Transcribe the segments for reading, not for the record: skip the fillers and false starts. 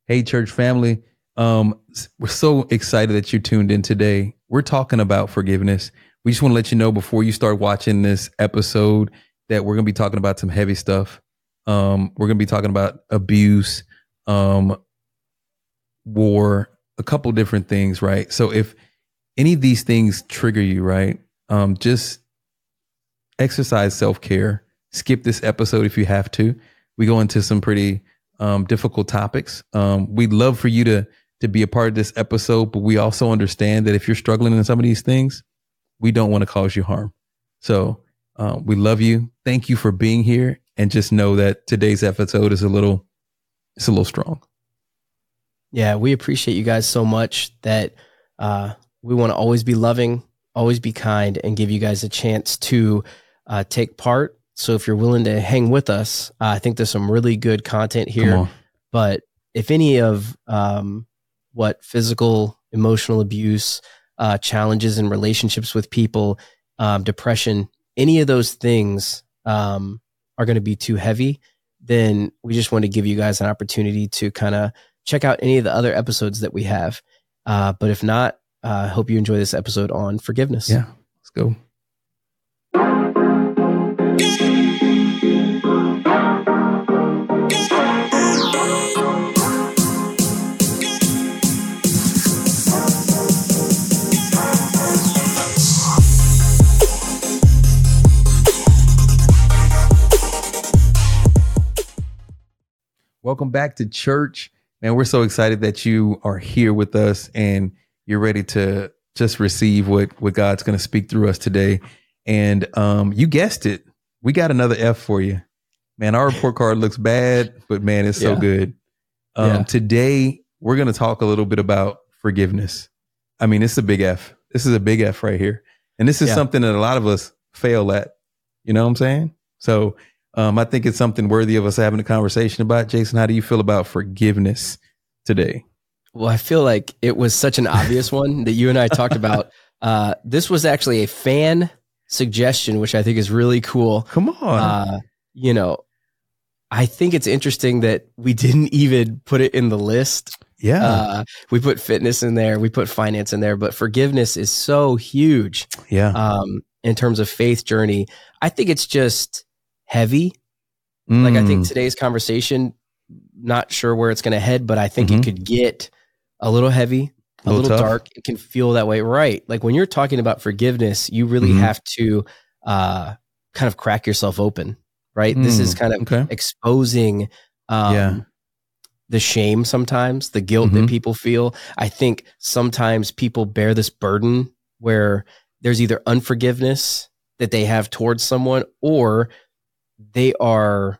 Hey, church family. We're so excited that you tuned in today. We're talking about forgiveness. We just want to let you know before you start watching this episode that we're going to be talking about some heavy stuff. We're going to be talking about abuse, war, a couple different things, right? So if any of these things trigger you, right, just exercise self-care. Skip this episode if you have to. We go into some pretty difficult topics. We'd love for you to be a part of this episode, but we also understand that if you're struggling in some of these things, we don't want to cause you harm. So we love you. Thank you for being here. And just know that today's episode is a little strong. Yeah, we appreciate you guys so much that we want to always be loving, always be kind, and give you guys a chance to take part. So if you're willing to hang with us, I think there's some really good content here. But if any of what physical, emotional abuse, challenges in relationships with people, depression, any of those things are going to be too heavy, then we just want to give you guys an opportunity to kind of check out any of the other episodes that we have. But if not, I hope you enjoy this episode on forgiveness. Yeah, let's go. Welcome back to church. Man, we're so excited that you are here with us and you're ready to just receive what God's going to speak through us today. And you guessed it. We got another F for you. Man, our report card looks bad, but man, it's so good. Today, we're going to talk a little bit about forgiveness. I mean, it's a big F. This is a big F right here. And this is something that a lot of us fail at. You know what I'm saying? So I think it's something worthy of us having a conversation about. Jason, how do you feel about forgiveness today? Well, I feel like it was such an obvious one that you and I talked about. This was actually a fan suggestion, which I think is really cool. Come on. I think it's interesting that we didn't even put it in the list. Yeah. We put fitness in there. We put finance in there, but forgiveness is so huge. Yeah. In terms of faith journey, I think it's just heavy. Like I think today's conversation, not sure where it's going to head, but I think it could get a little heavy, a little dark. It can feel that way. Right. Like when you're talking about forgiveness, you really have to kind of crack yourself open, right? This is kind of exposing the shame sometimes, the guilt that people feel. I think sometimes people bear this burden where there's either unforgiveness that they have towards someone, or they are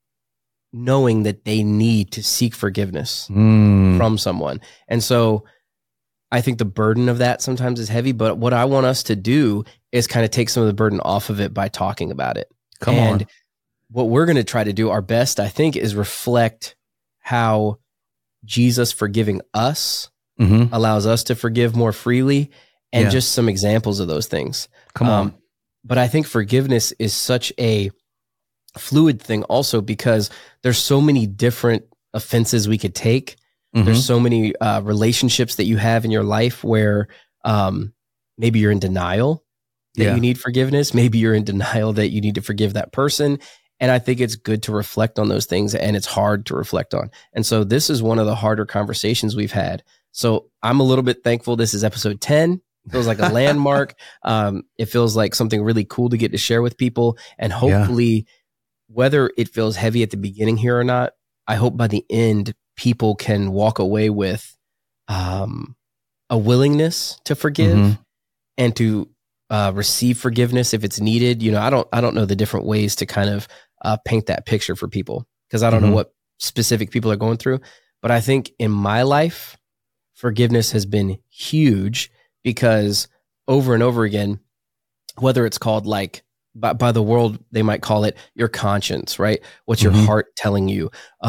knowing that they need to seek forgiveness from someone. And so I think the burden of that sometimes is heavy, but what I want us to do is kind of take some of the burden off of it by talking about it. Come on. What we're going to try to do our best, I think, is reflect how Jesus forgiving us allows us to forgive more freely, and just some examples of those things. Come on. But I think forgiveness is such a fluid thing also, because there's so many different offenses we could take. There's so many relationships that you have in your life where maybe you're in denial that you need forgiveness. Maybe you're in denial that you need to forgive that person. And I think it's good to reflect on those things, and it's hard to reflect on. And so this is one of the harder conversations we've had. So I'm a little bit thankful this is episode 10. It feels like a landmark. It feels like something really cool to get to share with people. And hopefully, whether it feels heavy at the beginning here or not, I hope by the end, people can walk away with a willingness to forgive and to receive forgiveness if it's needed. You know, I don't know the different ways to kind of paint that picture for people, because I don't know what specific people are going through. But I think in my life, forgiveness has been huge, because over and over again, whether it's called like by the world, they might call it your conscience, right? What's your heart telling you?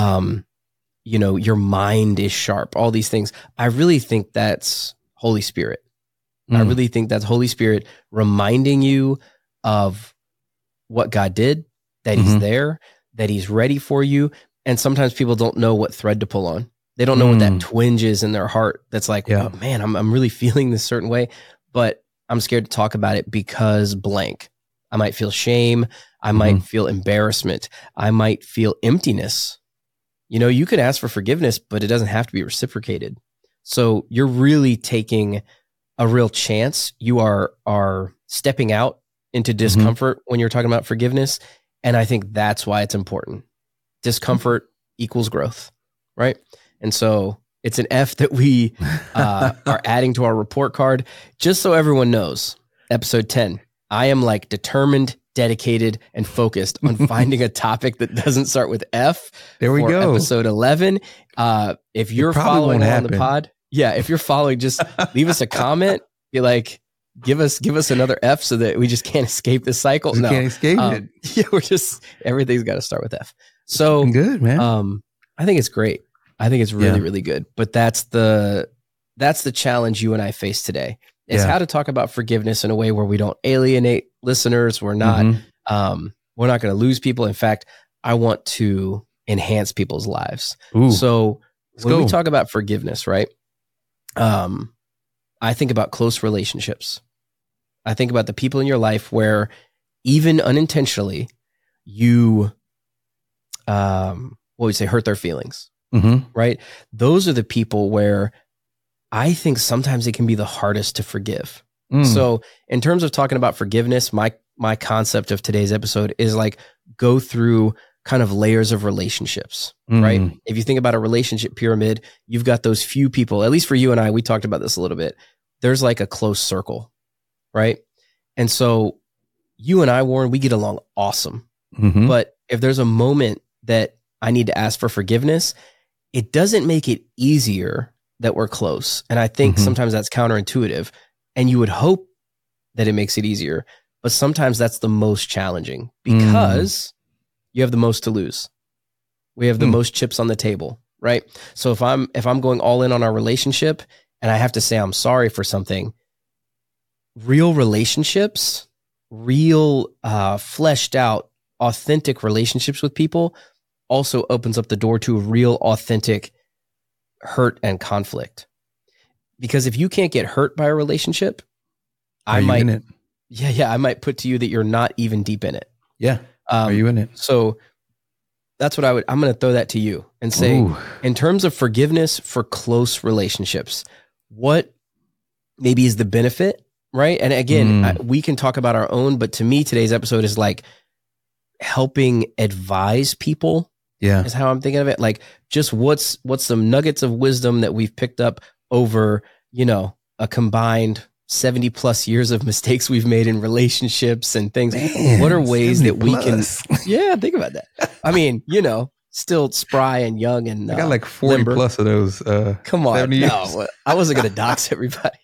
Your mind is sharp, all these things. I really think that's Holy Spirit. I really think that's Holy Spirit reminding you of what God did, that he's there, that he's ready for you. And sometimes people don't know what thread to pull on. They don't know what that twinge is in their heart. That's like, Yeah. oh, man, I'm really feeling this certain way, but I'm scared to talk about it because blank. I might feel shame. I might feel embarrassment. I might feel emptiness. You know, you could ask for forgiveness, but it doesn't have to be reciprocated. So you're really taking a real chance. You are stepping out into discomfort when you're talking about forgiveness. And I think that's why it's important. Discomfort equals growth, right? And so it's an F that we are adding to our report card. Just so everyone knows, episode 10, I am like determined, dedicated, and focused on finding a topic that doesn't start with F. There we go. Episode 11. If you're following on the pod, if you're following, just leave us a comment. Be like, give us another F so that we just can't escape this cycle. You can't escape it. Yeah, everything's got to start with F. So good, man. I think it's great. I think it's really, really good. But that's the challenge you and I face today. Is how to talk about forgiveness in a way where we don't alienate listeners. We're not going to lose people. In fact, I want to enhance people's lives. Ooh, so when we talk about forgiveness, right? I think about close relationships. I think about the people in your life where even unintentionally you, hurt their feelings, right? Those are the people where I think sometimes it can be the hardest to forgive. So in terms of talking about forgiveness, my concept of today's episode is like go through kind of layers of relationships, right? If you think about a relationship pyramid, you've got those few people, at least for you and I, we talked about this a little bit. There's like a close circle, right? And so you and I, Warren, we get along awesome. But if there's a moment that I need to ask for forgiveness, it doesn't make it easier that we're close. And I think sometimes that's counterintuitive. And you would hope that it makes it easier. But sometimes that's the most challenging because you have the most to lose. We have the most chips on the table, right? So if I'm going all in on our relationship and I have to say I'm sorry for something, real relationships, real fleshed out, authentic relationships with people also opens up the door to real, authentic hurt and conflict. Because if you can't get hurt by a relationship, I might put to you that you're not even deep in it. Yeah. Are you in it? So that's what I'm going to throw that to you and say, in terms of forgiveness for close relationships, what maybe is the benefit, right? And again, we can talk about our own, but to me, today's episode is like helping advise people. Yeah. Is how I'm thinking of it. Like just what's some nuggets of wisdom that we've picked up over, a combined 70 plus years of mistakes we've made in relationships and things. Man, what are ways that we can, think about that. I mean, still spry and young and I got like 40 limber. Plus of those. Come on. No, I wasn't going to dox everybody,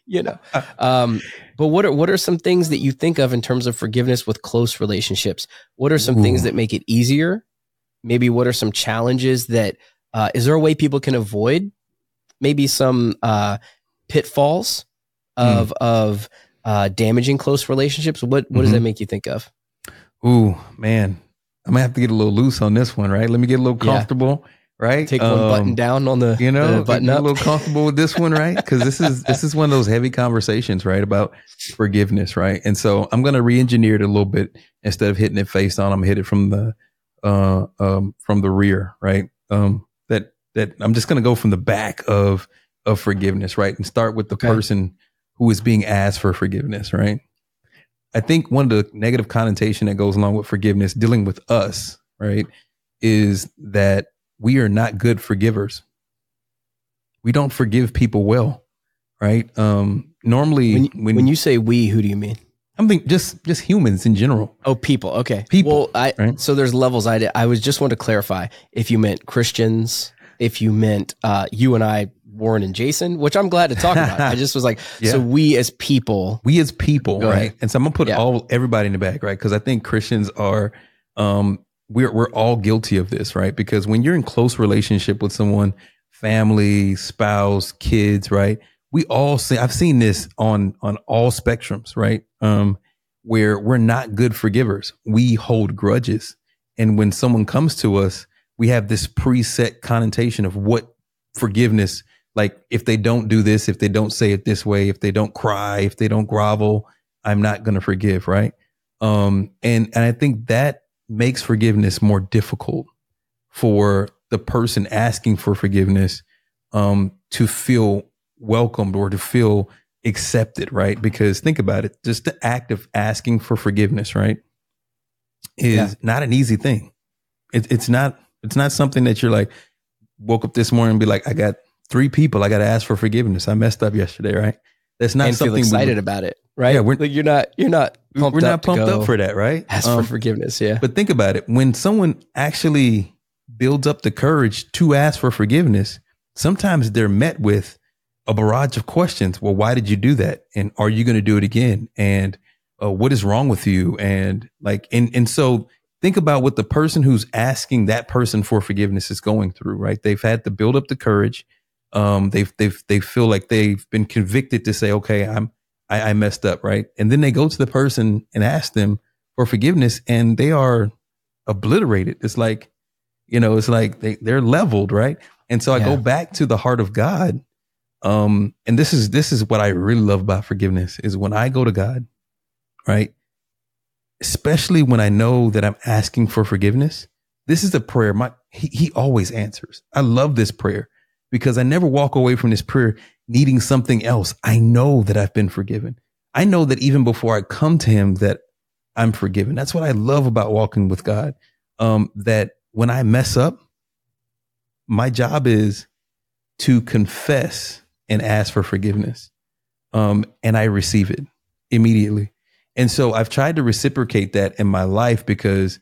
but what are some things that you think of in terms of forgiveness with close relationships? What are some things that make it easier? Maybe what are some challenges that, is there a way people can avoid maybe some pitfalls of damaging close relationships? What does that make you think of? Ooh, man, I'm gonna have to get a little loose on this one, right? Let me get a little comfortable, right? Take one button down on the button up. A little comfortable with this one, right? Because this is one of those heavy conversations, right, about forgiveness, right? And so I'm gonna re-engineer it a little bit instead of hitting it face on. I'm gonna hit it from the rear, right? That I'm just gonna go from the back of forgiveness, right, and start with the person who is being asked for forgiveness, right? I think one of the negative connotation that goes along with forgiveness, dealing with us, right, is that we are not good forgivers. We don't forgive people well, right? Normally, when you say we, who do you mean? I mean just humans in general. Oh, people. Okay, people. Well, right? So there's levels. I was just want to clarify if you meant Christians, if you meant you and I, Warren and Jason, which I'm glad to talk about. I just was like, so we as people, right? And so I'm gonna put everybody in the bag, right? Because I think Christians are, we're all guilty of this, right? Because when you're in close relationship with someone, family, spouse, kids, right? We all see. I've seen this on all spectrums, right? Where we're not good forgivers. We hold grudges, and when someone comes to us, we have this preset connotation of what forgiveness. Like if they don't do this, if they don't say it this way, if they don't cry, if they don't grovel, I'm not going to forgive. Right. And I think that makes forgiveness more difficult for the person asking for forgiveness, to feel welcomed or to feel accepted. Right. Because think about it, just the act of asking for forgiveness, right, is not an easy thing. It's not something that you're like, woke up this morning and be like, I got 3 people I got to ask for forgiveness. I messed up yesterday, right? That's not and something feel excited about it, right? Yeah, like you're not pumped we're not up pumped up for that, right? Ask for forgiveness, yeah. But think about it. When someone actually builds up the courage to ask for forgiveness, sometimes they're met with a barrage of questions. Well, why did you do that? And are you going to do it again? And what is wrong with you? And like, and so think about what the person who's asking that person for forgiveness is going through, right? They've had to build up the courage. They feel like they've been convicted to say, okay, I messed up. Right. And then they go to the person and ask them for forgiveness and they are obliterated. It's like, it's like they're leveled. Right. And so I go back to the heart of God. And this is what I really love about forgiveness is when I go to God, right? Especially when I know that I'm asking for forgiveness. This is a prayer. He always answers. I love this prayer because I never walk away from this prayer needing something else. I know that I've been forgiven. I know that even before I come to him that I'm forgiven. That's what I love about walking with God. That when I mess up, my job is to confess and ask for forgiveness. And I receive it immediately. And so I've tried to reciprocate that in my life because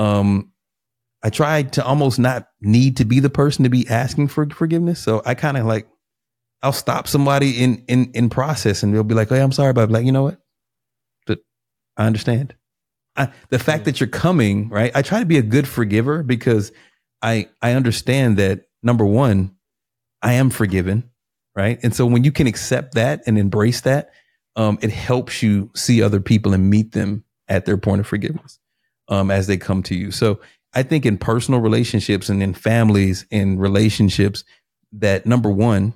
I tried to almost not need to be the person to be asking for forgiveness. So I kind of like, I'll stop somebody in process and they'll be like, hey, I'm sorry, but I'm like, you know what? But I understand. The fact that you're coming, right? I try to be a good forgiver because I understand that, number one, I am forgiven, right? And so when you can accept that and embrace that, it helps you see other people and meet them at their point of forgiveness as they come to you. So I think in personal relationships and in families and relationships that, number one,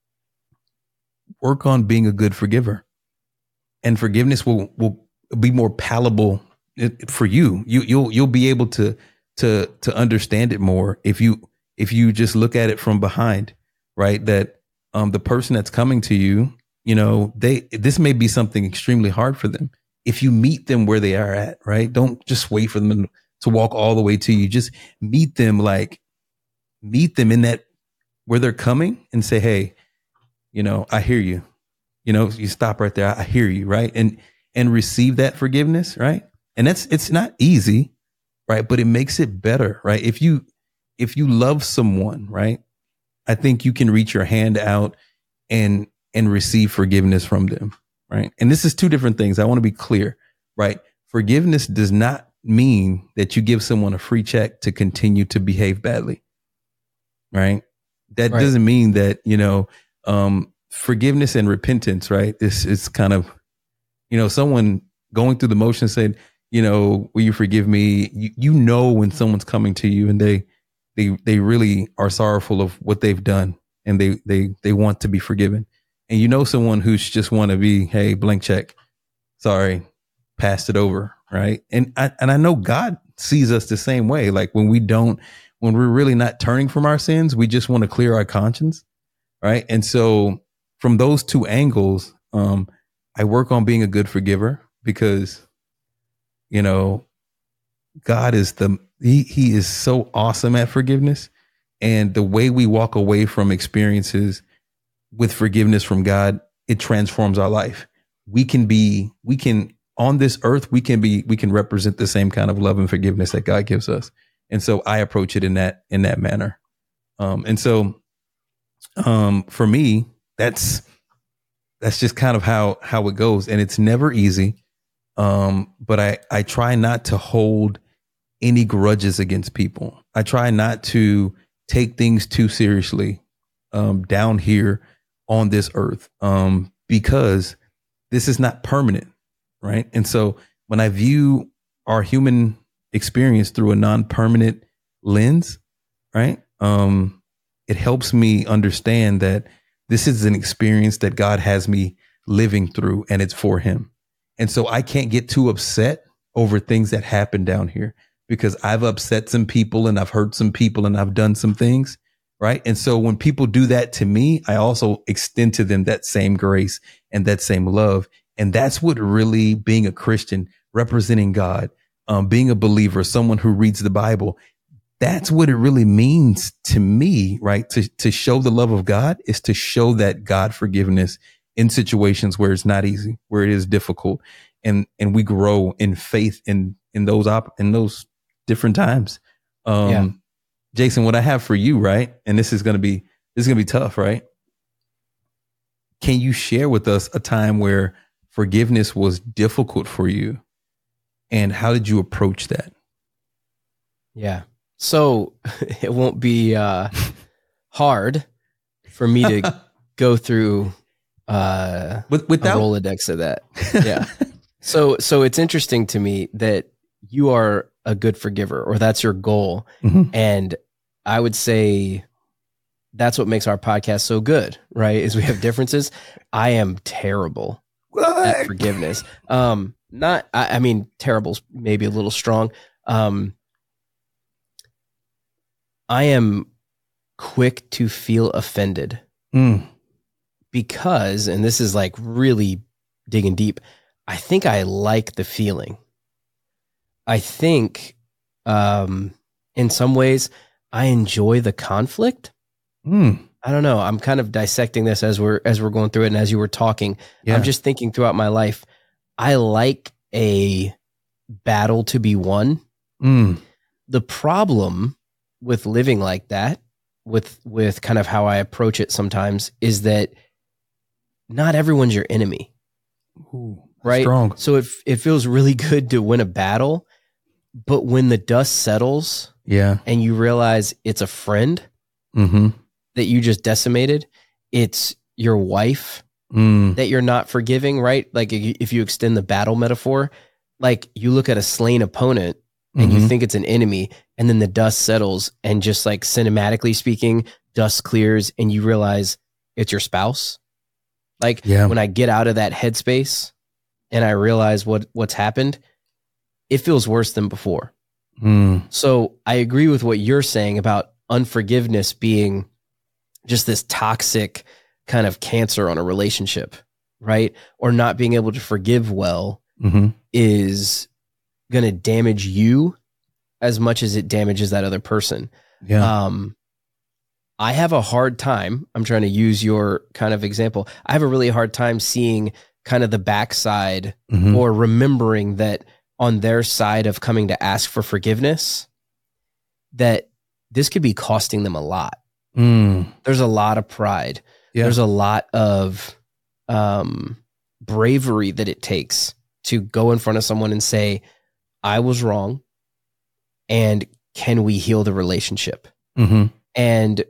work on being a good forgiver, and forgiveness will be more palatable for you. You'll be able to understand it more if you just look at it from behind, right? That the person that's coming to you, this may be something extremely hard for them. If you meet them where they are at, right? Don't just wait for them to walk all the way to you. Just meet them in that where they're coming and say, hey, I hear you. You stop right there. I hear you, right? And receive that forgiveness, right? And it's not easy, right? But it makes it better, right? If you love someone, right? I think you can reach your hand out and receive forgiveness from them, right? And this is 2 different things. I want to be clear, right? Forgiveness does not mean that you give someone a free check to continue to behave badly, right? That doesn't mean that, forgiveness and repentance, right? This is kind of, someone going through the motions said, will you forgive me? When someone's coming to you and they really are sorrowful of what they've done and they want to be forgiven. And someone who's just want to be, hey, blank check, sorry, passed it over, right? And I know God sees us the same way. Like when we're really not turning from our sins, we just want to clear our conscience, right? And so from those 2 angles, I work on being a good forgiver because, God is he is so awesome at forgiveness. And the way we walk away from experiences with forgiveness from God, it transforms our life. We can on this earth, we can represent the same kind of love and forgiveness that God gives us. And so I approach it in that manner. And so for me, that's just kind of how it goes. And it's never easy. But I try not to hold any grudges against people. I try not to take things too seriously down here on this earth because this is not permanent, right? And so when I view our human experience through a non-permanent lens, right? it helps me understand that this is an experience that God has me living through, and it's for him. And so I can't get too upset over things that happen down here, because I've upset some people and I've hurt some people and I've done some things. Right. And so when people do that to me, I also extend to them that same grace and that same love. And that's what really being a Christian, representing God, being a believer, someone who reads the Bible, that's what it really means to me, right? To show the love of God is to show that God forgiveness in situations where it's not easy, where it is difficult. And we grow in faith in those different times. Jason, what I have for you, right? And this is going to be tough, right? Can you share with us a time where forgiveness was difficult for you, and how did you approach that? Yeah. So it won't be hard for me to go through without a Rolodex of that. Yeah. So it's interesting to me that you are a good forgiver, or that's your goal. Mm-hmm. And I would say that's what makes our podcast so good, right? Is we have differences. I am terrible at forgiveness. I mean, terrible's maybe a little strong. I am quick to feel offended because, and this is like really digging deep, I think I like the feeling. I think in some ways I enjoy the conflict. I don't know. I'm kind of dissecting this as we're going through it, and as you were talking, I'm just thinking throughout my life, I like a battle to be won. The problem with living like that, with kind of how I approach it sometimes, is that not everyone's your enemy. Ooh, right? Strong. So it feels really good to win a battle, but when the dust settles, and you realize it's a friend that you just decimated, it's your wife that you're not forgiving, right? Like if you extend the battle metaphor, like you look at a slain opponent and you think it's an enemy, and then the dust settles, and just like cinematically speaking, dust clears and you realize it's your spouse. Like when I get out of that headspace and I realize what's happened, it feels worse than before. So I agree with what you're saying about unforgiveness being just this toxic kind of cancer on a relationship, right? Or not being able to forgive well is going to damage you as much as it damages that other person. I have a hard time, I'm trying to use your kind of example, I have a really hard time seeing kind of the backside or remembering that on their side of coming to ask for forgiveness, that this could be costing them a lot. There's a lot of pride. There's a lot of bravery that it takes to go in front of someone and say, I was wrong, and can we heal the relationship? And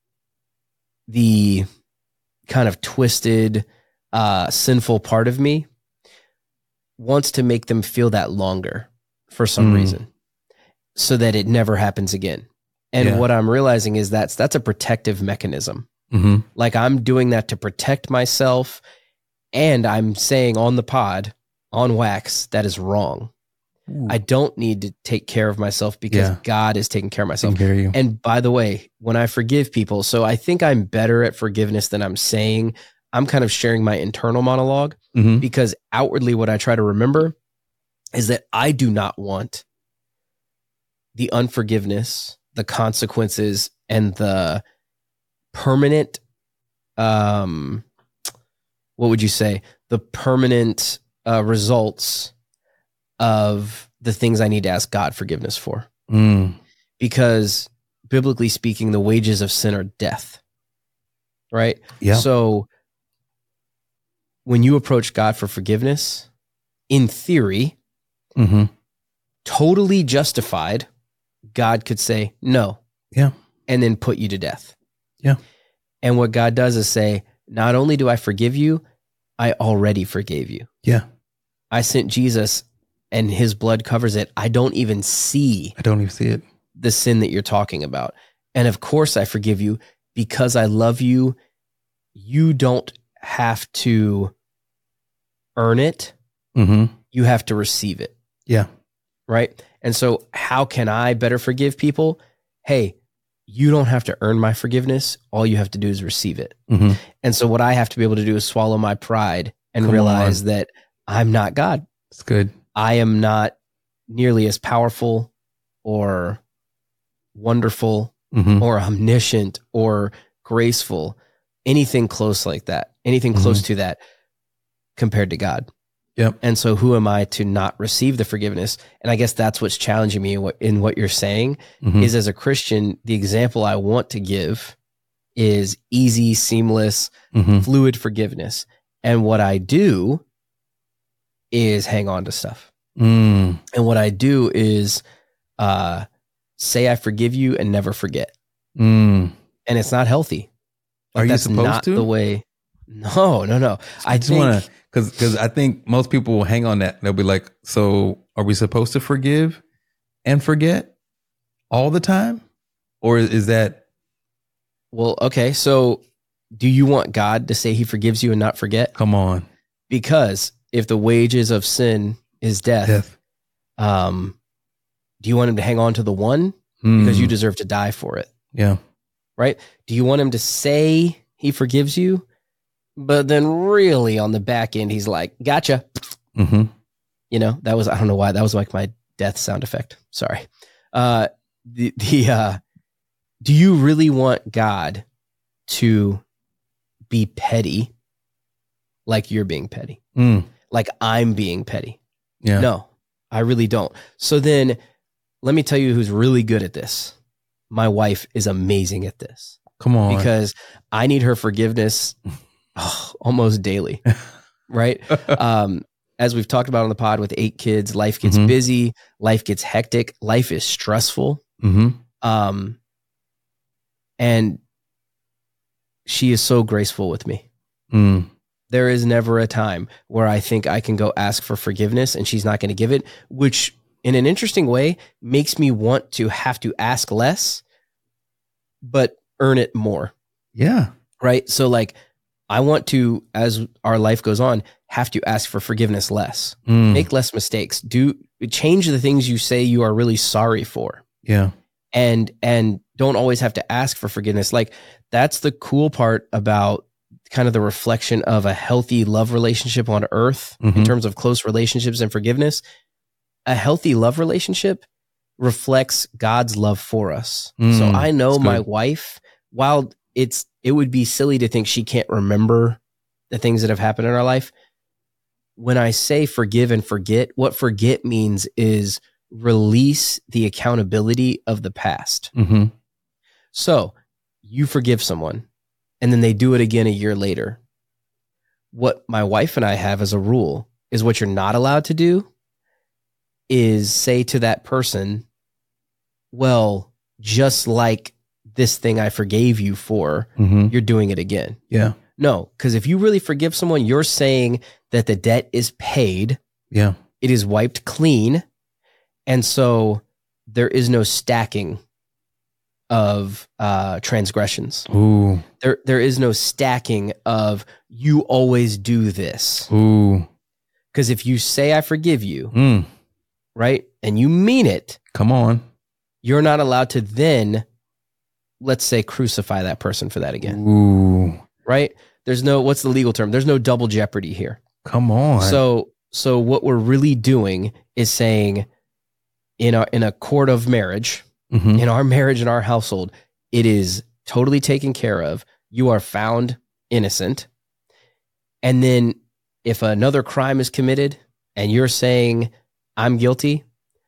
the kind of twisted, sinful part of me wants to make them feel that longer for some reason, so that it never happens again. And what I'm realizing is that's a protective mechanism. Like I'm doing that to protect myself, and I'm saying on the pod, on wax, that is wrong. I don't need to take care of myself because God is taking care of myself. And by the way, when I forgive people, so I think I'm better at forgiveness than I'm saying. I'm kind of sharing my internal monologue because outwardly what I try to remember is that I do not want the unforgiveness, the consequences, and the permanent, what would you say? The permanent results of the things I need to ask God forgiveness for. Because biblically speaking, the wages of sin are death, right? So when you approach God for forgiveness, in theory, totally justified, God could say no, and then put you to death. And what God does is say, not only do I forgive you, I already forgave you. I sent Jesus, and his blood covers it. I don't even see it. The sin that you're talking about. And of course I forgive you. because I love you, you don't have to earn it. Mm-hmm. You have to receive it. Yeah. Right. And so how can I better forgive people? Hey, you don't have to earn my forgiveness. All you have to do is receive it. Mm-hmm. And so what I have to be able to do is swallow my pride and realize that I'm not God. It's good. I am not nearly as powerful or wonderful or omniscient or graceful, anything close like that, anything close to that compared to God. Yep. And so who am I to not receive the forgiveness? And I guess that's what's challenging me in what you're saying is, as a Christian, the example I want to give is easy, seamless, fluid forgiveness. And what I do is hang on to stuff. And what I do is say I forgive you and never forget. And it's not healthy. Are you supposed not to? The way. No. I just want to, because I think most people will hang on that. They'll be like, so are we supposed to forgive and forget all the time? Or is that? Well, okay. So do you want God to say he forgives you and not forget? Come on. Because if the wages of sin is death. Do you want him to hang on to the one? Because you deserve to die for it. Yeah. Right? Do you want him to say he forgives you, but then really on the back end, he's like, gotcha. You know, that was, I don't know why, that was like my death sound effect. Sorry. Do you really want God to be petty like you're being petty? Like I'm being petty? Yeah. No, I really don't. So then let me tell you who's really good at this. My wife is amazing at this. Come on. Because I need her forgiveness almost daily, right? As we've talked about on the pod with 8 kids, life gets busy, life gets hectic, life is stressful. And she is so graceful with me. There is never a time where I think I can go ask for forgiveness and she's not going to give it, which in an interesting way makes me want to have to ask less, but earn it more. Yeah. Right. So like, I want to, as our life goes on, have to ask for forgiveness less, make less mistakes, change the things you say you are really sorry for. Yeah. And don't always have to ask for forgiveness. Like that's the cool part about kind of the reflection of a healthy love relationship on earth in terms of close relationships and forgiveness. A healthy love relationship reflects God's love for us. So I know my wife, while it would be silly to think she can't remember the things that have happened in our life. When I say forgive and forget, what forget means is release the accountability of the past. So you forgive someone and then they do it again a year later. What my wife and I have as a rule is what you're not allowed to do is say to that person, well, just like this thing I forgave you for, you're doing it again. Yeah. No, because if you really forgive someone, you're saying that the debt is paid. Yeah. It is wiped clean. And so there is no stacking of transgressions. Ooh. There is no stacking of you always do this. Ooh. Because if you say I forgive you, right, and you mean it, come on, you're not allowed to then, let's say, crucify that person for that again. Ooh. Right? There's no, what's the legal term? There's no double jeopardy here. Come on. So what we're really doing is saying in a court of marriage, in our marriage, in our household, it is totally taken care of. You are found innocent. And then if another crime is committed and you're saying I'm guilty,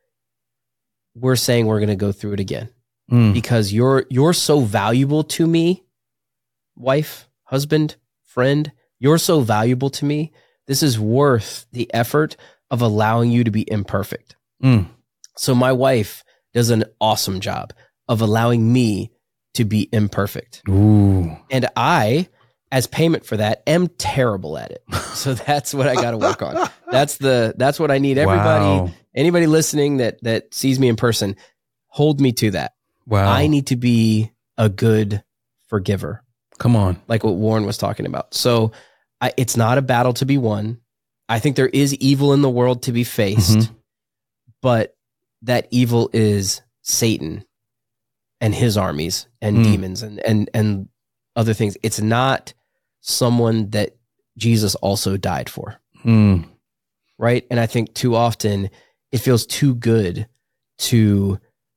we're saying we're going to go through it again because you're so valuable to me, wife, husband, friend, you're so valuable to me. This is worth the effort of allowing you to be imperfect. So my wife does an awesome job of allowing me to be imperfect. Ooh. And I, as payment for that, am terrible at it. So that's what I got to work on. That's what I need everybody, anybody listening that sees me in person, hold me to that. Wow. I need to be a good forgiver. Come on. Like what Warren was talking about. So it's not a battle to be won. I think there is evil in the world to be faced, but that evil is Satan and his armies and demons and other things. It's not someone that Jesus also died for. Right. And I think too often it feels too good to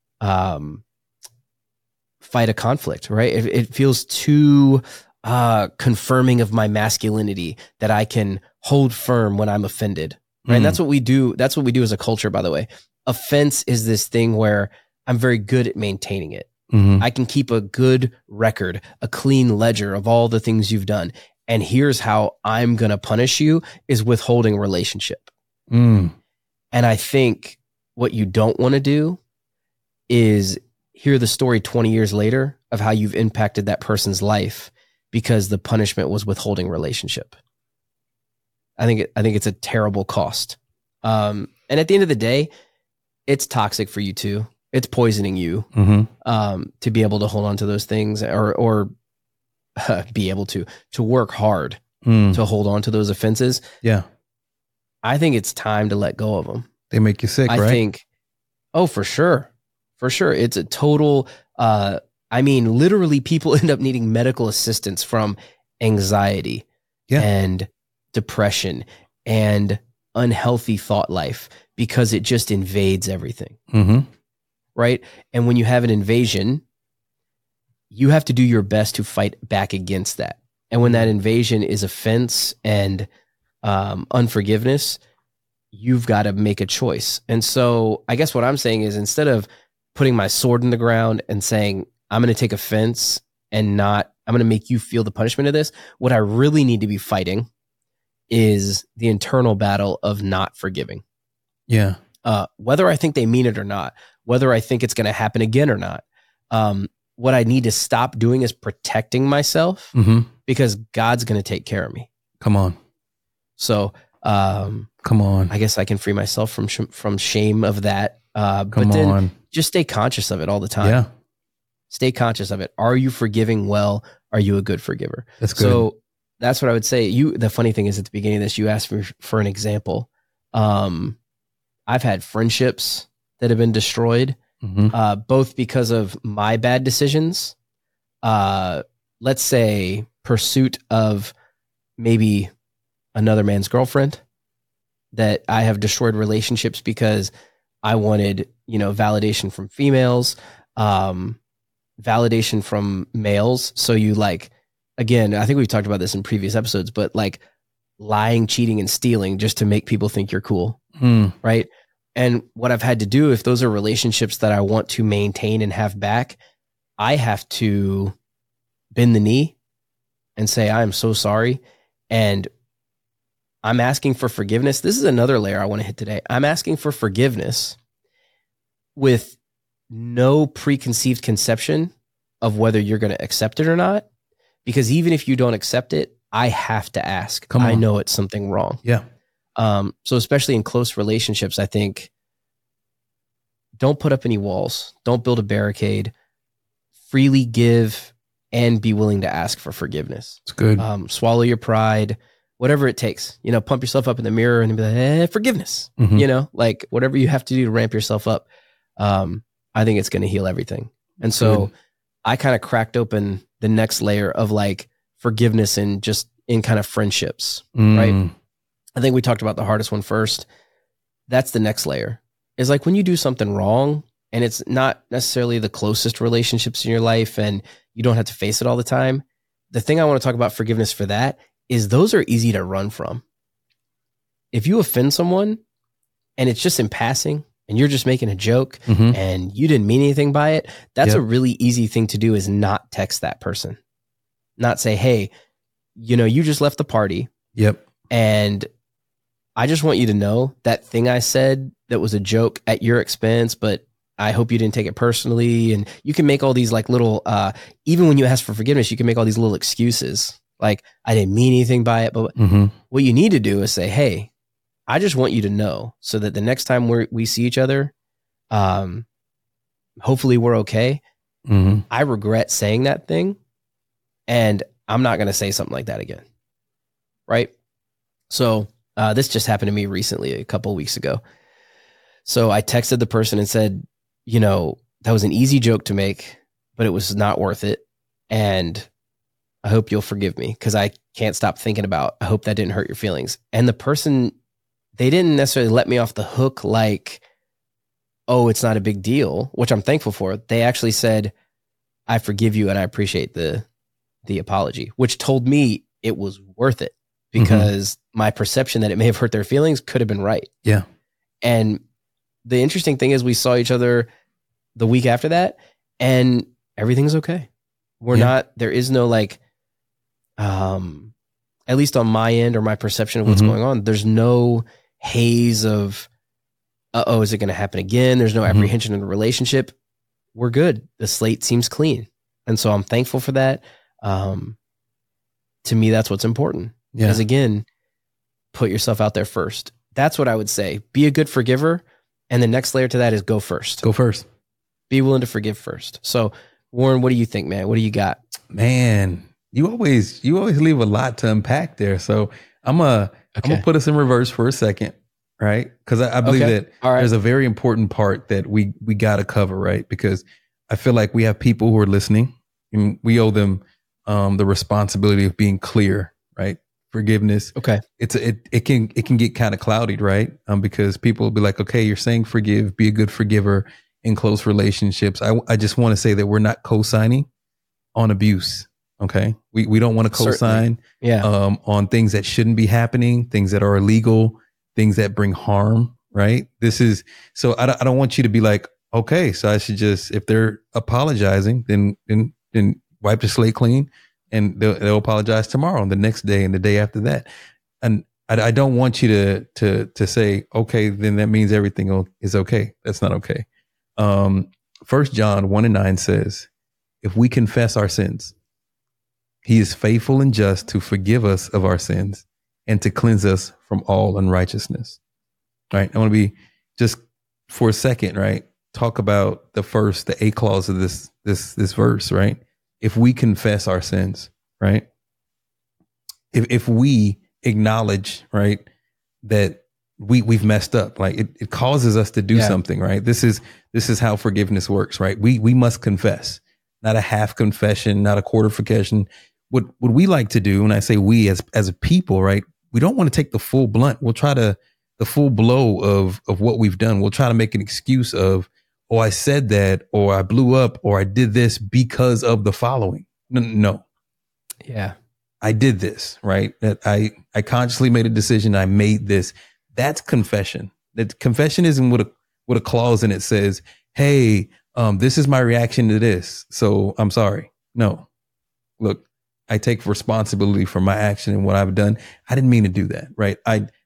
fight a conflict, right? It feels too confirming of my masculinity that I can hold firm when I'm offended. Right. And that's what we do. That's what we do as a culture, by the way. Offense is this thing where I'm very good at maintaining it. I can keep a good record, a clean ledger of all the things you've done. And here's how I'm going to punish you is withholding relationship. And I think what you don't want to do is hear the story 20 years later of how you've impacted that person's life because the punishment was withholding relationship. I think it's a terrible cost. And at the end of the day, it's toxic for you too. It's poisoning you to be able to hold on to those things or be able to work hard to hold on to those offenses. Yeah. I think it's time to let go of them. They make you sick, right? I think, for sure. For sure. It's a total, literally people end up needing medical assistance from anxiety and depression and unhealthy thought life because it just invades everything. Right. And when you have an invasion, you have to do your best to fight back against that. And when that invasion is offense and unforgiveness, you've got to make a choice. And so I guess what I'm saying is instead of putting my sword in the ground and saying, I'm going to take offense and I'm going to make you feel the punishment of this, what I really need to be fighting is the internal battle of not forgiving. Yeah. Whether I think they mean it or not, whether I think it's going to happen again or not. What I need to stop doing is protecting myself because God's going to take care of me. Come on. So, come on. I guess I can free myself from shame of that. But then just stay conscious of it all the time. Yeah. Stay conscious of it. Are you forgiving well? Are you a good forgiver? That's good. So that's what I would say. The funny thing is at the beginning of this, you asked for an example. I've had friendships that have been destroyed, both because of my bad decisions. Let's say pursuit of maybe another man's girlfriend, that I have destroyed relationships because I wanted, validation from females, validation from males. So you again, I think we've talked about this in previous episodes, but lying, cheating, and stealing just to make people think you're cool. Right. And what I've had to do, if those are relationships that I want to maintain and have back, I have to bend the knee and say, I am so sorry. And I'm asking for forgiveness. This is another layer I want to hit today. I'm asking for forgiveness with no preconceived conception of whether you're going to accept it or not. Because even if you don't accept it, I have to ask. I know it's something wrong. Yeah. So especially in close relationships, I think don't put up any walls. Don't build a barricade. Freely give and be willing to ask for forgiveness. It's good. Swallow your pride, whatever it takes. Pump yourself up in the mirror and be like, forgiveness. Whatever you have to do to ramp yourself up. I think it's going to heal everything. And so I kind of cracked open the next layer of forgiveness and just in kind of friendships, right? I think we talked about the hardest one first. That's the next layer. Is when you do something wrong and it's not necessarily the closest relationships in your life and you don't have to face it all the time. The thing I want to talk about forgiveness for that is those are easy to run from. If you offend someone and it's just in passing and you're just making a joke and you didn't mean anything by it, that's a really easy thing to do is not text that person. Not say, hey, you just left the party. Yep. And I just want you to know that thing I said that was a joke at your expense, but I hope you didn't take it personally. And you can make all these little, even when you ask for forgiveness, you can make all these little excuses. I didn't mean anything by it, but what you need to do is say, hey, I just want you to know so that the next time we see each other, hopefully we're okay. I regret saying that thing. And I'm not going to say something like that again. Right. So this just happened to me recently, a couple of weeks ago. So I texted the person and said, that was an easy joke to make, but it was not worth it. And I hope you'll forgive me because I can't stop thinking about, I hope that didn't hurt your feelings. And the person, they didn't necessarily let me off the hook like, oh, it's not a big deal, which I'm thankful for. They actually said, I forgive you and I appreciate the apology, which told me it was worth it because my perception that it may have hurt their feelings could have been right. Yeah. And the interesting thing is we saw each other the week after that and everything's okay. We're not, there is no like, at least on my end or my perception of what's going on, there's no haze of, is it going to happen again? There's no apprehension in the relationship. We're good. The slate seems clean. And so I'm thankful for that. To me, that's what's important. Yeah. Because again, put yourself out there first. That's what I would say. Be a good forgiver. And the next layer to that is go first. Go first. Be willing to forgive first. So Warren, what do you think, man? What do you got? Man, you always leave a lot to unpack there. So I'm gonna put us in reverse for a second, right? Because I believe that there's a very important part that we got to cover, right? Because I feel like we have people who are listening, and we owe them the responsibility of being clear, right? Forgiveness. Okay, it can get kind of clouded, right? Because people will be like, okay, you're saying forgive, be a good forgiver in close relationships. I just want to say that we're not co-signing on abuse. Okay. We don't want to co-sign on things that shouldn't be happening, things that are illegal, things that bring harm. Right. So I don't want you to be like, okay, so I should just, if they're apologizing, then wipe the slate clean and they'll apologize tomorrow and the next day and the day after that. And I don't want you to say, okay, then that means everything is okay. That's not okay. 1 John 1:9 says, if we confess our sins, he is faithful and just to forgive us of our sins and to cleanse us from all unrighteousness. Right. I want to be just for a second, right? Talk about the A clause of this verse, right? If we confess our sins, right? If we acknowledge, right, that we've messed up, like it causes us to do something, right? This is how forgiveness works, right? We must confess, not a half confession, not a quarter confession. What we like to do, and I say we as a people, right? We don't want to take the full blunt. We'll try the full blow of what we've done. We'll try to make an excuse of, oh, I said that, or I blew up, or I did this because of the following. No. Yeah. I did this, right? That I consciously made a decision. I made this. That's confession. That confession isn't with a clause in it says, hey, this is my reaction to this, so I'm sorry. No, look, I take responsibility for my action and what I've done. I didn't mean to do that, right?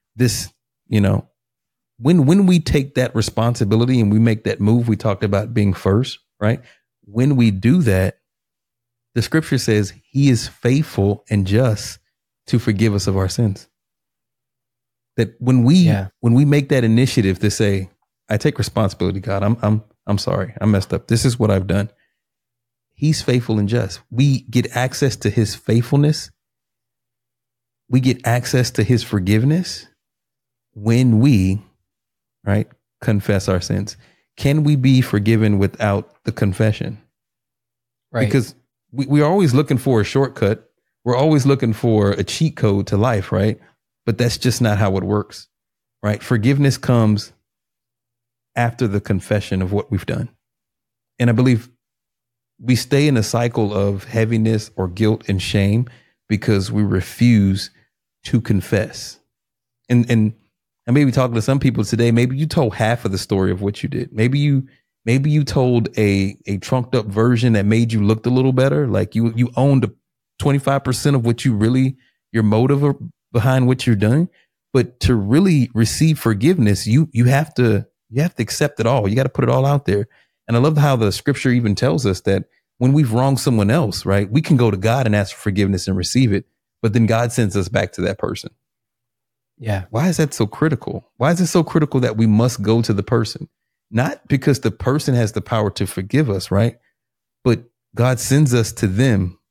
When we take that responsibility and we make that move, we talked about being first, right? When we do that, the scripture says he is faithful and just to forgive us of our sins. That when we make that initiative to say, I take responsibility, God, I'm sorry, I messed up. This is what I've done. He's faithful and just. We get access to his faithfulness. We get access to his forgiveness when we, right, confess our sins. Can we be forgiven without the confession? Right. Because we're always looking for a shortcut. We're always looking for a cheat code to life, right? But that's just not how it works, right? Forgiveness comes after the confession of what we've done. And I believe we stay in a cycle of heaviness or guilt and shame because we refuse to confess. And I may be talking to some people today. Maybe you told half of the story of what you did. Maybe you told a trunked up version that made you look a little better. Like you owned 25% of what your motive behind what you're doing. But to really receive forgiveness, you have to accept it all. You got to put it all out there. And I love how the scripture even tells us that when we've wronged someone else, right, we can go to God and ask for forgiveness and receive it. But then God sends us back to that person. Yeah. Why is that so critical? Why is it so critical that we must go to the person? Not because the person has the power to forgive us, right? But God sends us to them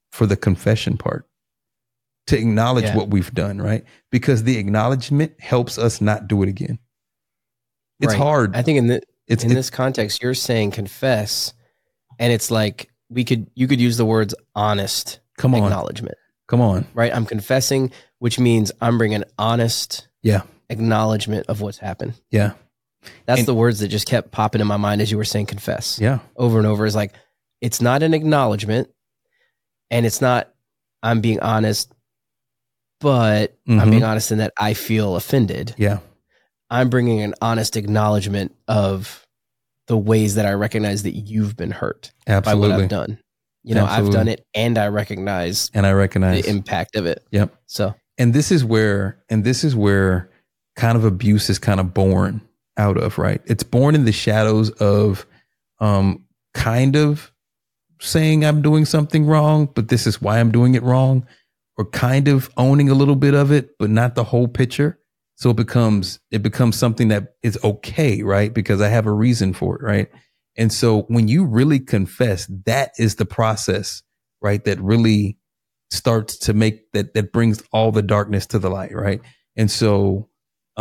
for the confession part, to acknowledge what we've done, right? Because the acknowledgement helps us not do it again. It's hard. I think in this context, you're saying confess, and it's like you could use the words honest acknowledgement. Come on. Right? I'm confessing, which means I'm bringing honest acknowledgement of what's happened. Yeah. That's the words that just kept popping in my mind as you were saying confess. Yeah. Over and over is like, it's not an acknowledgement, and it's not I'm being honest, but I'm being honest in that I feel offended. Yeah. I'm bringing an honest acknowledgement of the ways that I recognize that you've been hurt by what I've done. You know, I've done it, and I recognize the impact of it. Yep. So, and this is where kind of abuse is kind of born out of, right? It's born in the shadows of kind of saying I'm doing something wrong, but this is why I'm doing it wrong, or kind of owning a little bit of it, but not the whole picture. So it becomes something that is okay, right? Because I have a reason for it, right? And so when you really confess, that is the process, right? That really starts to make that brings all the darkness to the light, right? And so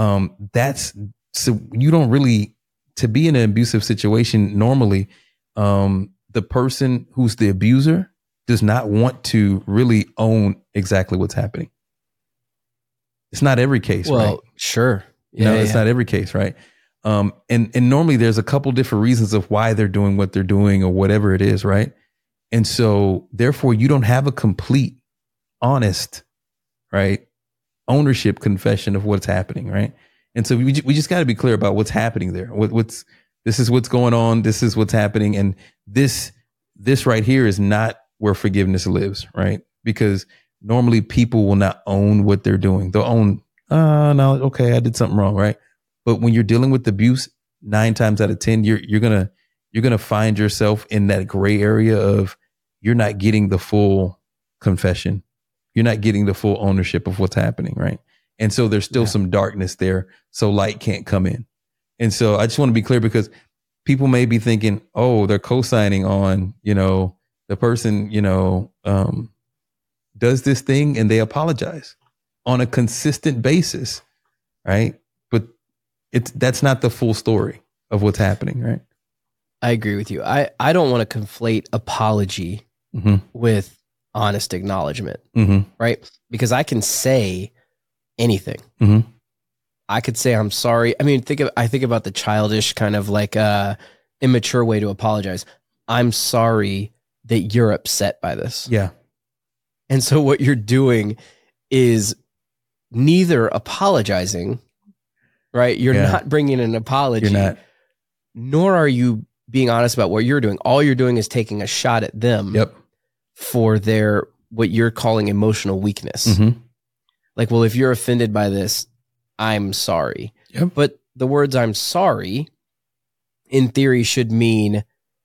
so you don't really, to be in an abusive situation, normally the person who's the abuser does not want to really own exactly what's happening. It's not every case, right? Well, sure. It's not every case, right? And normally there's a couple different reasons of why they're doing what they're doing or whatever it is, right? And so therefore you don't have a complete, honest, right, ownership confession of what's happening, right? And so we just got to be clear about what's happening there. This is what's going on. This is what's happening. And this right here is not where forgiveness lives, right? Because normally people will not own what they're doing. They'll own, no, okay, I did something wrong, right? But when you're dealing with abuse, 9 times out of 10, you're gonna find yourself in that gray area of you're not getting the full confession. You're not getting the full ownership of what's happening, right? And so there's still some darkness there, so light can't come in. And so I just want to be clear, because people may be thinking, oh, they're co-signing on, the person, does this thing and they apologize on a consistent basis, right? But that's not the full story of what's happening, right? I agree with you. I don't want to conflate apology with honest acknowledgement, right? Because I can say anything. I could say I'm sorry. I mean, I think about the childish kind of like immature way to apologize. I'm sorry that you're upset by this. Yeah. And so what you're doing is neither apologizing, right? You're not bringing an apology. You're not. Nor are you being honest about what you're doing. All you're doing is taking a shot at them for their, what you're calling emotional weakness. Like, well, if you're offended by this, I'm sorry. Yep. But the words I'm sorry, in theory, should mean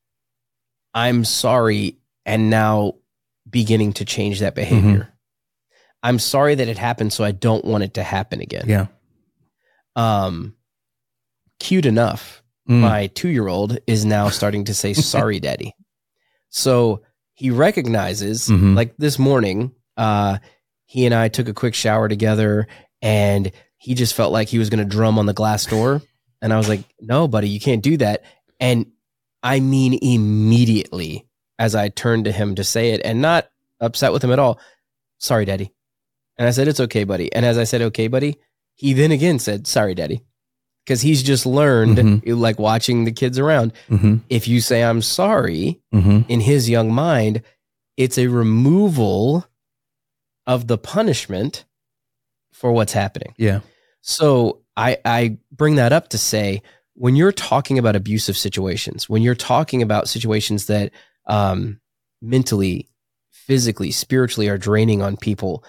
I'm sorry and now beginning to change that behavior. I'm sorry that it happened, so I don't want it to happen again. Yeah. Cute enough, my 2-year-old is now starting to say, sorry, daddy. So he recognizes, like this morning, he and I took a quick shower together, and he just felt like he was going to drum on the glass door. And I was like, no, buddy, you can't do that. And I mean, immediately as I turned to him to say it, and not upset with him at all, sorry, daddy. And I said, it's okay, buddy. And as I said, okay, buddy, he then again said, sorry, daddy. Because he's just learned, like watching the kids around, if you say I'm sorry, in his young mind, it's a removal of the punishment for what's happening. Yeah. So I bring that up to say, when you're talking about abusive situations, when you're talking about situations that mentally, physically, spiritually are draining on people,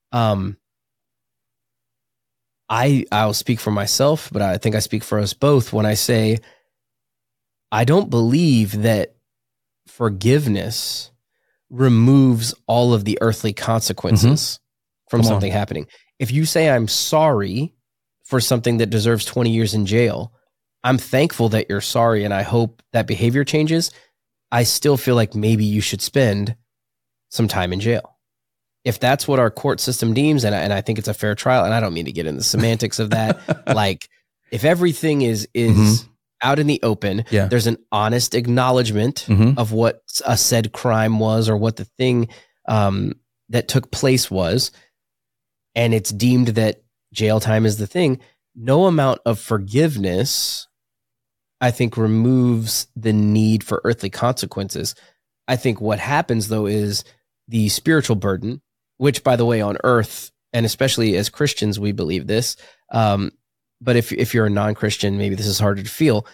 I'll speak for myself, but I think I speak for us both when I say, I don't believe that forgiveness removes all of the earthly consequences from something happening. If you say I'm sorry for something that deserves 20 years in jail, I'm thankful that you're sorry, and I hope that behavior changes. I still feel like maybe you should spend some time in jail. If that's what our court system deems, and I think it's a fair trial, and I don't mean to get into the semantics of that, like if everything is out in the open, there's an honest acknowledgement of what a said crime was or what the thing that took place was, and it's deemed that jail time is the thing, no amount of forgiveness, I think, removes the need for earthly consequences. I think what happens, though, is the spiritual burden, which, by the way, on earth, and especially as Christians, we believe this, but if you're a non-Christian, maybe this is harder to feel.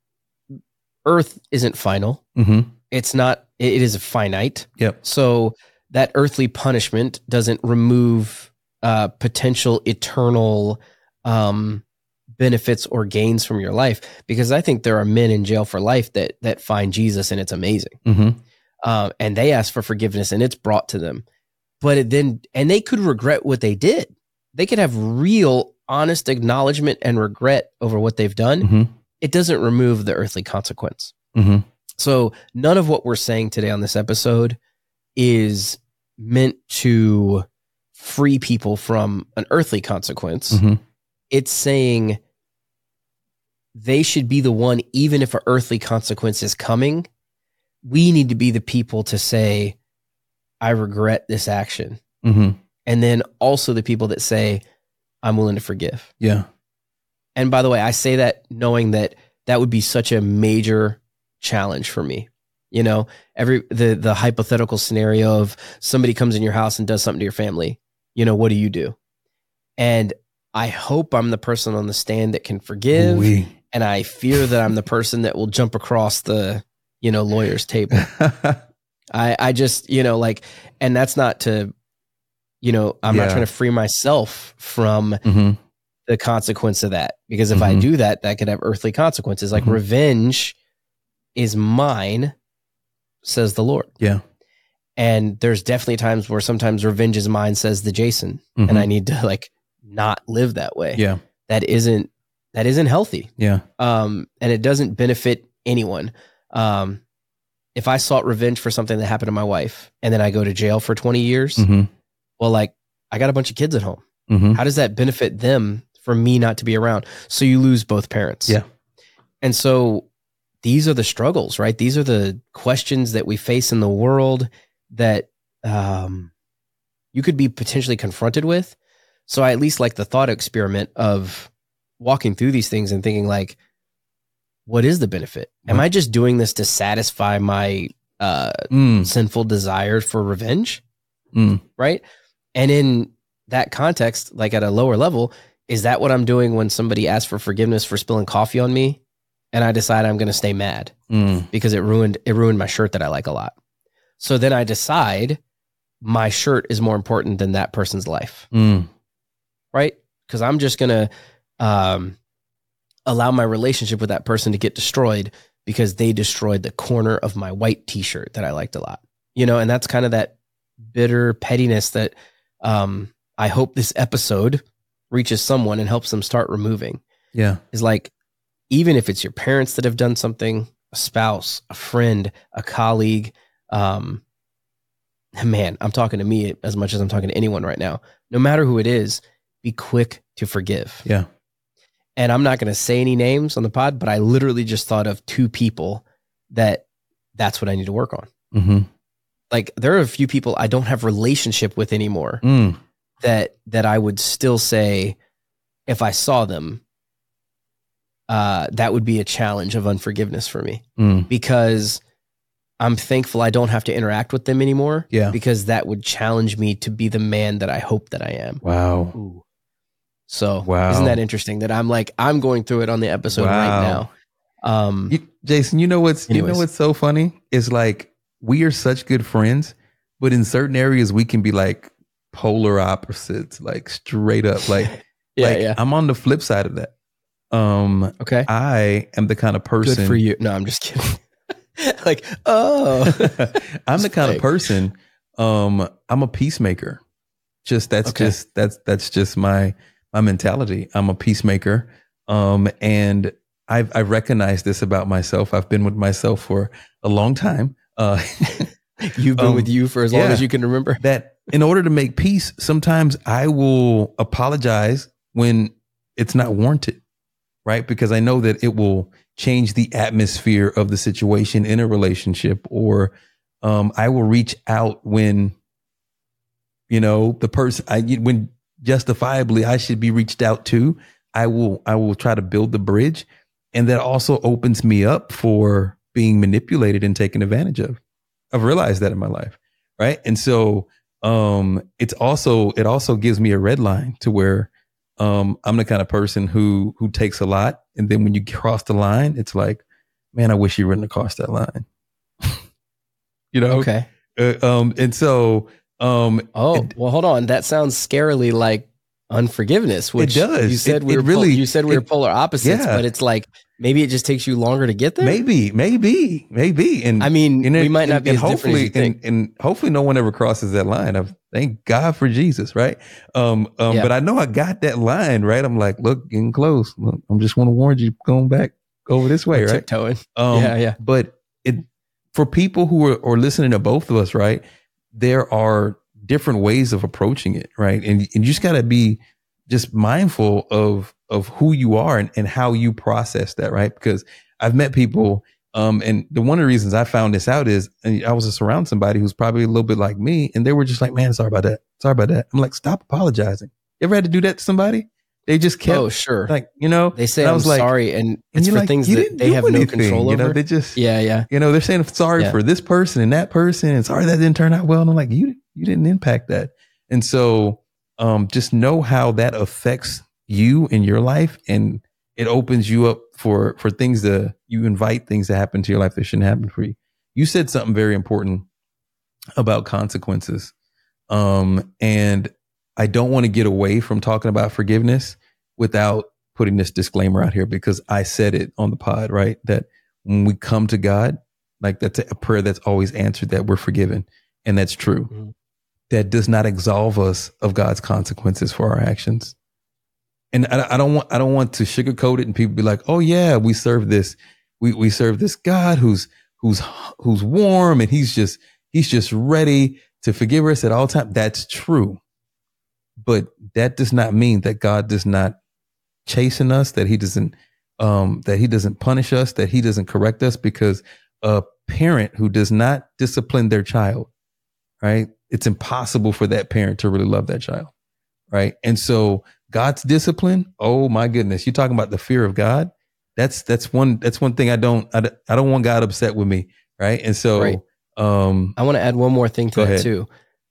Earth isn't final. It's not, it is finite. So that earthly punishment doesn't remove potential eternal benefits or gains from your life, because I think there are men in jail for life that find Jesus and it's amazing. And they ask for forgiveness and it's brought to them. But and they could regret what they did. They could have real honest acknowledgement and regret over what they've done. It doesn't remove the earthly consequence. So none of what we're saying today on this episode is meant to free people from an earthly consequence. It's saying they should be the one, even if an earthly consequence is coming, we need to be the people to say, I regret this action. And then also the people that say, I'm willing to forgive. And by the way, I say that knowing that that would be such a major challenge for me. You know, the hypothetical scenario of somebody comes in your house and does something to your family, you know, what do you do? And I hope I'm the person on the stand that can forgive. And I fear that I'm the person that will jump across the, you know, lawyer's table. I just, you know, like, and that's not to, you know, I'm not trying to free myself from the consequence of that, because if I do that, that could have earthly consequences. Like revenge is mine, says the Lord. And there's definitely times where sometimes revenge is mine, says the Jason, and I need to like not live that way. That isn't healthy. And it doesn't benefit anyone. If I sought revenge for something that happened to my wife and then I go to jail for 20 years, well, like I got a bunch of kids at home. How does that benefit them for me not to be around? So you lose both parents. And so these are the struggles, right? These are the questions that we face in the world that you could be potentially confronted with. So I at least like the thought experiment of walking through these things and thinking like, what is the benefit? Am I just doing this to satisfy my sinful desire for revenge? Right? And in that context, like at a lower level, is that what I'm doing when somebody asks for forgiveness for spilling coffee on me and I decide I'm going to stay mad because it ruined my shirt that I like a lot? So then I decide my shirt is more important than that person's life. Right? Because I'm just going to allow my relationship with that person to get destroyed because they destroyed the corner of my white t-shirt that I liked a lot. You know, and that's kind of that bitter pettiness that I hope this episode reaches someone and helps them start removing. Is like, even if it's your parents that have done something, a spouse, a friend, a colleague, man, I'm talking to me as much as I'm talking to anyone right now. No matter who it is, be quick to forgive. And I'm not going to say any names on the pod, but I literally just thought of two people that's what I need to work on. Like there are a few people I don't have relationship with anymore that I would still say if I saw them, that would be a challenge of unforgiveness for me because I'm thankful I don't have to interact with them anymore because that would challenge me to be the man that I hope that I am. Wow. So isn't that interesting that I'm going through it on the episode right now. Jason, you know what's so funny is like, we are such good friends, but in certain areas we can be like polar opposites, like straight up, like, I'm on the flip side of that. Okay. I am the kind of person. Good for you. No, I'm just kidding. Like, I'm the kind of person. I'm a peacemaker. That's just my mentality. I'm a peacemaker. And I recognize this about myself. I've been with myself for a long time. You've been with you for as long as you can remember. That in order to make peace, sometimes I will apologize when it's not warranted, right? Because I know that it will change the atmosphere of the situation in a relationship, or I will reach out when, the person when justifiably I should be reached out to. I will try to build the bridge, and that also opens me up for being manipulated and taken advantage of. I've realized that in my life, right? And so it also gives me a red line to where I'm the kind of person who takes a lot, and then when you cross the line, it's like, man, I wish you wouldn't have crossed that line. Okay. And so well, hold on. That sounds scarily like unforgiveness, which it does. You said we were polar opposites, but it's like maybe it just takes you longer to get there. Maybe. And I mean, we might not be as different as you think. And hopefully no one ever crosses that line. Thank God for Jesus, right? But I know I got that line, right? I'm like, look, getting close. Look, I'm just want to warn you, going back over this way, right? Tiptoeing. But for people who are listening to both of us, right? There are different ways of approaching it, right? And you just got to be just mindful of who you are and how you process that, right? Because I've met people, and one of the reasons I found this out is I was just around somebody who's probably a little bit like me, and they were just like, man, sorry about that. I'm like, stop apologizing. You ever had to do that to somebody? They just kept, they say, I'm sorry. And it's for things that they have no control over. They just, they're saying sorry for this person and that person, and sorry that didn't turn out well. And I'm like, you didn't impact that. And so, just know how that affects you in your life, and it opens you up for things you invite things to happen to your life that shouldn't happen for you. You said something very important about consequences. And I don't want to get away from talking about forgiveness without putting this disclaimer out here, because I said it on the pod, right? That when we come to God, like that's a prayer that's always answered, that we're forgiven. And that's true. Mm-hmm. That does not absolve us of God's consequences for our actions. And I don't want to sugarcoat it and people be like, oh yeah, we serve this God who's warm, and he's just ready to forgive us at all times. That's true. But that does not mean that God does not chasten us, that he doesn't punish us, that he doesn't correct us, because a parent who does not discipline their child, right? It's impossible for that parent to really love that child, right? And so God's discipline, oh my goodness, you're talking about the fear of God. That's one thing I don't want God upset with me, right? And so right. I want to add one more thing to that too.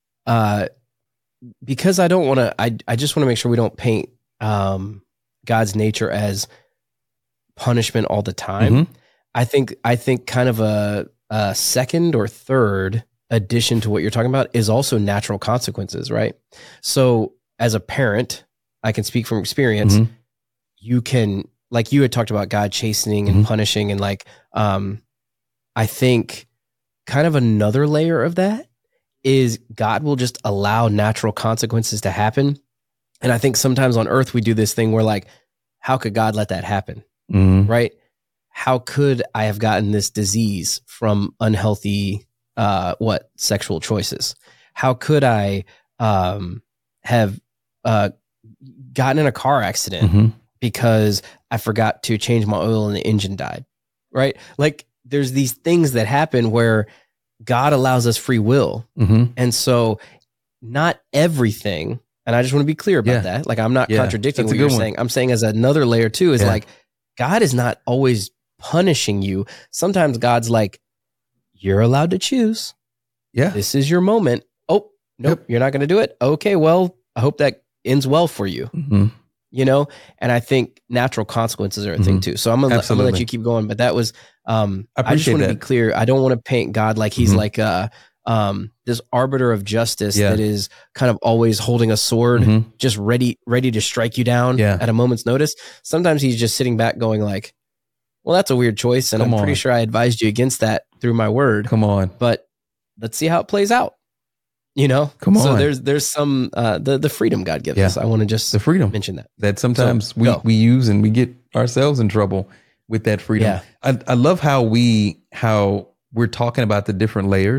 Because I don't want to, I just want to make sure we don't paint God's nature as punishment all the time. Mm-hmm. I think kind of a second or third addition to what you're talking about is also natural consequences, right? So as a parent, I can speak from experience. Mm-hmm. You can, like you had talked about God chastening and mm-hmm. punishing, and like, I think kind of another layer of that is God will just allow natural consequences to happen. And I think sometimes on earth, we do this thing where like, how could God let that happen? Mm-hmm. Right? How could I have gotten this disease from unhealthy, sexual choices? How could I have gotten in a car accident mm-hmm. because I forgot to change my oil and the engine died? Right? Like there's these things that happen where God allows us free will. Mm-hmm. And so not everything, and I just want to be clear about that. Like I'm not contradicting what you're saying. I'm saying as another layer too is like, God is not always punishing you. Sometimes God's like, you're allowed to choose. Yeah. This is your moment. Oh, nope, you're not going to do it. Okay, well, I hope that ends well for you. Mm-hmm. And I think natural consequences are a thing too. So I'm gonna let you keep going. But that was, I just want to be clear. I don't want to paint God like he's mm-hmm. like this arbiter of justice that is kind of always holding a sword, mm-hmm. just ready to strike you down at a moment's notice. Sometimes he's just sitting back going like, well, that's a weird choice. And I'm pretty sure I advised you against that through my word. Come on. But let's see how it plays out. Come on. So there's some the freedom God gives us. I want to just the freedom mention that sometimes we use, and we get ourselves in trouble with that freedom. Yeah. I love how we're talking about the different layers,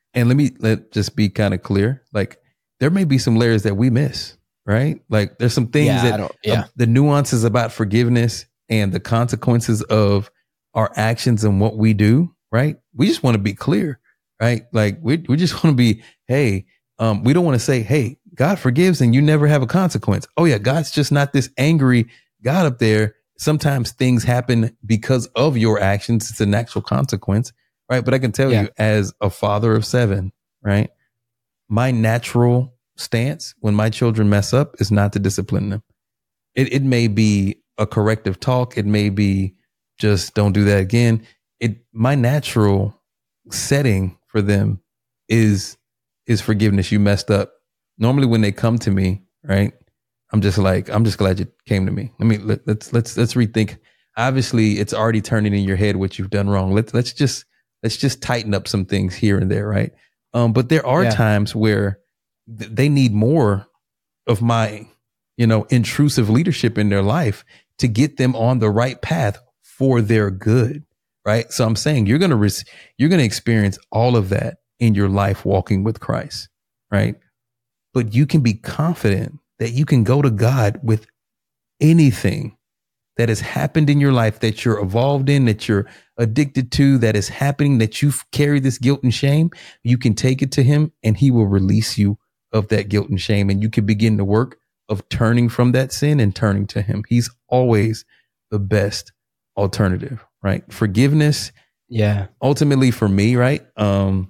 And let just be kind of clear. Like there may be some layers that we miss, right? Like there's some things the nuances about forgiveness and the consequences of our actions and what we do, right? We just want to be clear, right? Like we just want to be, hey, we don't want to say, hey, God forgives and you never have a consequence. Oh yeah, God's just not this angry God up there. Sometimes things happen because of your actions. It's an actual consequence, right? But I can tell you as a father of 7, right? My natural stance when my children mess up is not to discipline them. It may be a corrective talk. It may be just don't do that again. My natural setting for them is forgiveness. You messed up. Normally when they come to me, right? I'm just glad you came to me. Let's rethink. Obviously it's already turning in your head what you've done wrong. Let's just tighten up some things here and there. Right. But there are times where they need more of my, intrusive leadership in their life to get them on the right path for their good. Right. So I'm saying you're going to experience all of that in your life walking with Christ. Right. But you can be confident that you can go to God with anything that has happened in your life that you're evolved in, that you're addicted to, that is happening, that you've carried this guilt and shame. You can take it to him and he will release you of that guilt and shame. And you can begin the work of turning from that sin and turning to him. He's always the best alternative, right? Forgiveness. Yeah. Ultimately for me, right? I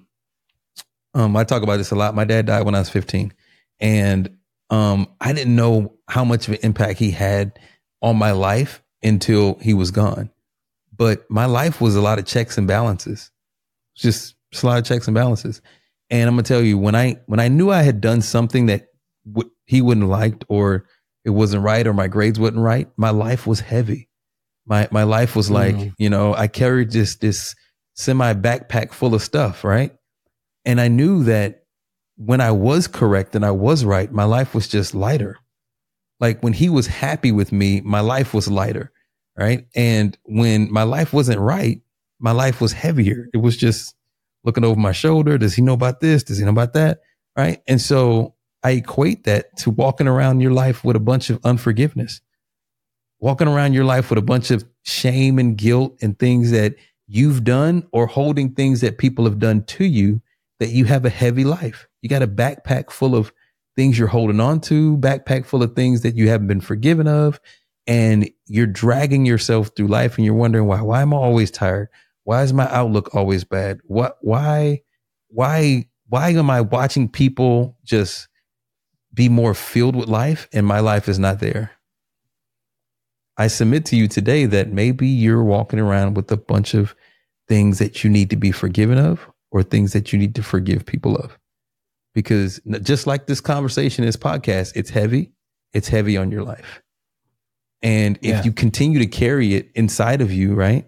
talk about this a lot. My dad died when I was 15 and I didn't know how much of an impact he had on my life until he was gone. But my life was a lot of checks and balances, just a lot of checks and balances. And I'm gonna tell you, when I knew I had done something that he wouldn't have liked, or it wasn't right, or my grades wasn't right, my life was heavy. My life was like, I carried this semi backpack full of stuff, right? And I knew that when I was correct and I was right, my life was just lighter. Like when he was happy with me, my life was lighter, right? And when my life wasn't right, my life was heavier. It was just looking over my shoulder. Does he know about this? Does he know about that? Right? And so I equate that to walking around your life with a bunch of unforgiveness, walking around your life with a bunch of shame and guilt and things that you've done, or holding things that people have done to you, that you have a heavy life. You got a backpack full of things you're holding on to, backpack full of things that you haven't been forgiven of. And you're dragging yourself through life and you're wondering why am I always tired? Why is my outlook always bad? Why am I watching people just be more filled with life and my life is not there? I submit to you today that maybe you're walking around with a bunch of things that you need to be forgiven of, or things that you need to forgive people of. Because just like this conversation, this podcast, it's heavy on your life. And if you continue to carry it inside of you, right,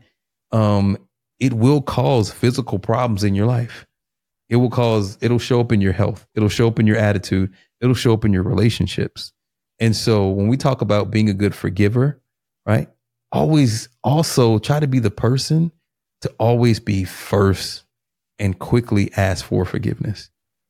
it will cause physical problems in your life. It'll show up in your health. It'll show up in your attitude. It'll show up in your relationships. And so when we talk about being a good forgiver, right, always also try to be the person to always be first and quickly ask for forgiveness.